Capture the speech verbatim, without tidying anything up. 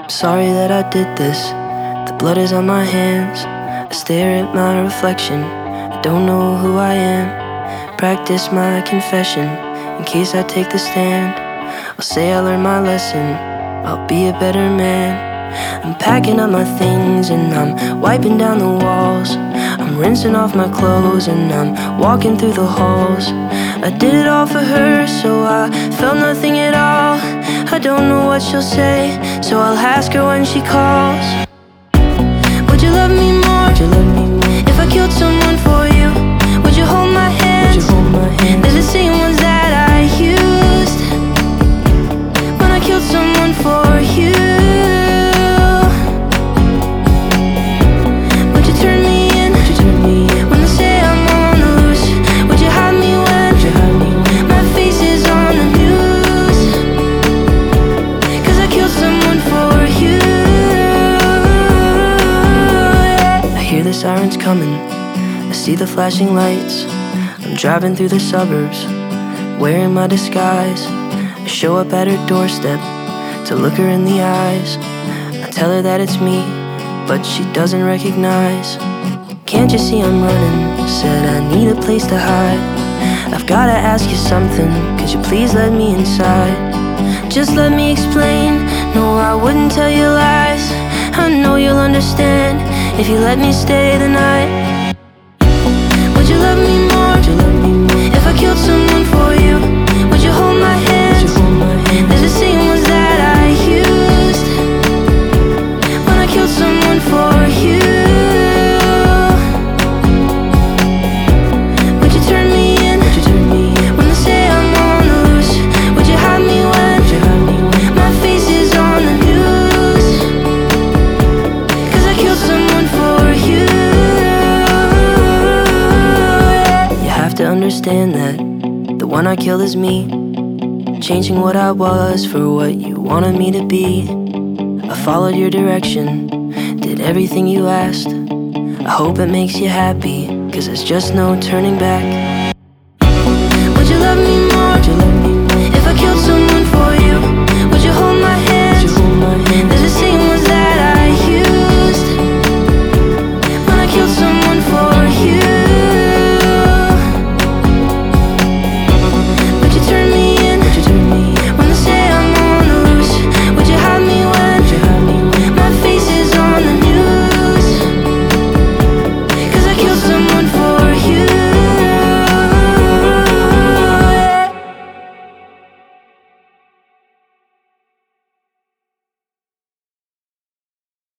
Sorry that I did this. The blood is on my hands. I stare at my reflection. I don't know who I am. Practice my confession in case I take the stand. I'll say I learned my lesson. I'll be a better man. I'm packing up my things and I'm wiping down the walls. I'm rinsing off my clothes and I'm walking through the halls. I did it all for her, so I felt nothing at all. I don't know what she'll say, so I'll ask her when she calls. Would you love me more? Would you love me more? If I killed someone for you, would you hold my hand? Would you hold my hand? They're the same ones that I used when I killed someone for you. Would you turn me in? Would you turn me in? When they say I'm on the loose, would you hide me when, would you hide me when my face is on the news? Cause I killed someone for you. I hear the sirens coming, I see the flashing lights. I'm driving through the suburbs, wearing my disguise. I show up at her doorstep to look her in the eyes. I tell her that it's me, but she doesn't recognize. Can't you see I'm running? Said I need a place to hide. I've gotta ask you something, could you please let me inside? Just let me explain, no I wouldn't tell you lies. I know you'll understand if you let me stay the night. Would you love me more? Would you love me more? If I killed someone for you, would you hold my hand? Would you hold my hand? They're the same ones that I used when I killed someone for you. Would you turn me in? Would you turn me in? When they say I'm on the loose, would you hide me when, would you hide me when my face is on the news? Cause I killed someone for you. You have to understand that the one I killed is me, changing what I was for what you wanted me to be. I followed your direction, did everything you asked. I hope it makes you happy, cause there's just no turning back.